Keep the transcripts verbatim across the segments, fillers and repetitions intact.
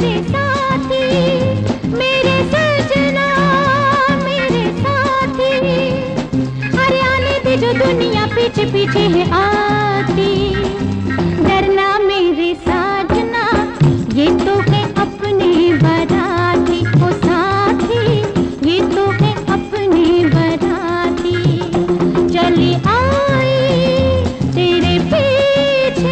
मेरे साथी, मेरे सजना, मेरे साथी। अरे आने दे जो दुनिया पीछे पीछे है आती। डरना मेरे साजना, ये तो है अपने बराती। ओ साथी, ये तो है अपने बराती। चली आई तेरे पीछे।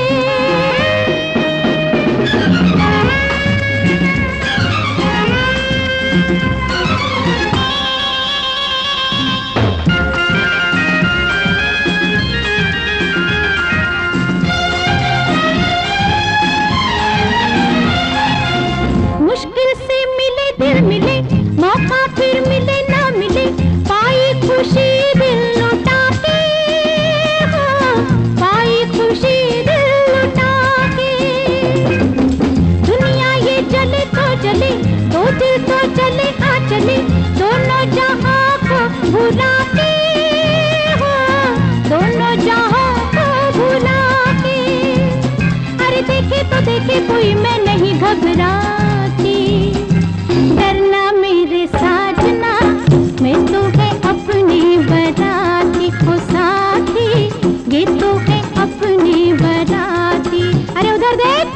मुश्किल से मिले दिल मिले, मौका फिर मिले ना मिले, पाई खुशी दिल लुटा के। हाँ, पाई खुशी दिल लुटा के। दुनिया ये चले तो चले, दो दिल तो चले आ चले, दोनों जहां को भुला के। हाँ, दोनों जहां को भुला के। अरे देखे तो देखे कोई मैं नहीं घबराती। डरना मेरे साजना, मैं तो है अपनी बराती। ओ साथी, ये तो है अपनी बराती। अरे उधर देख।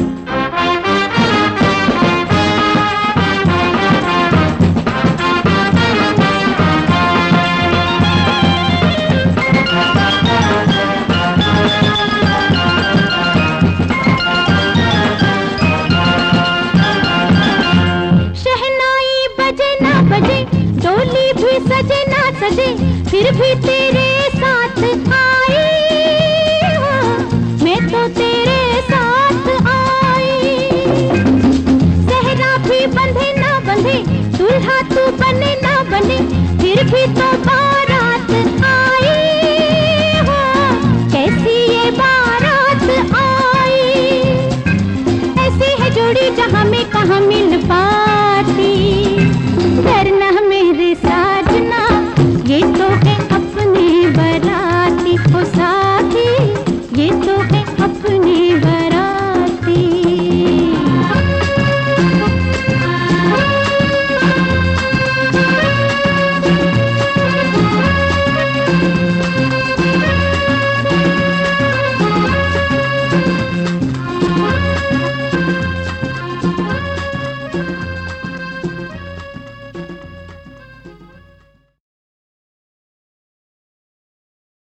डोली भी सजे ना सजे, फिर भी तेरे साथ आई। हाँ, मैं तो तेरे साथ आई। सहरा भी बंधे ना बंधे, दूल्हा तू बने ना बने, फिर भी तो बारात आई। हाँ, कैसी ये बारात आई। ऐसी है जोड़ी जहां में कहां में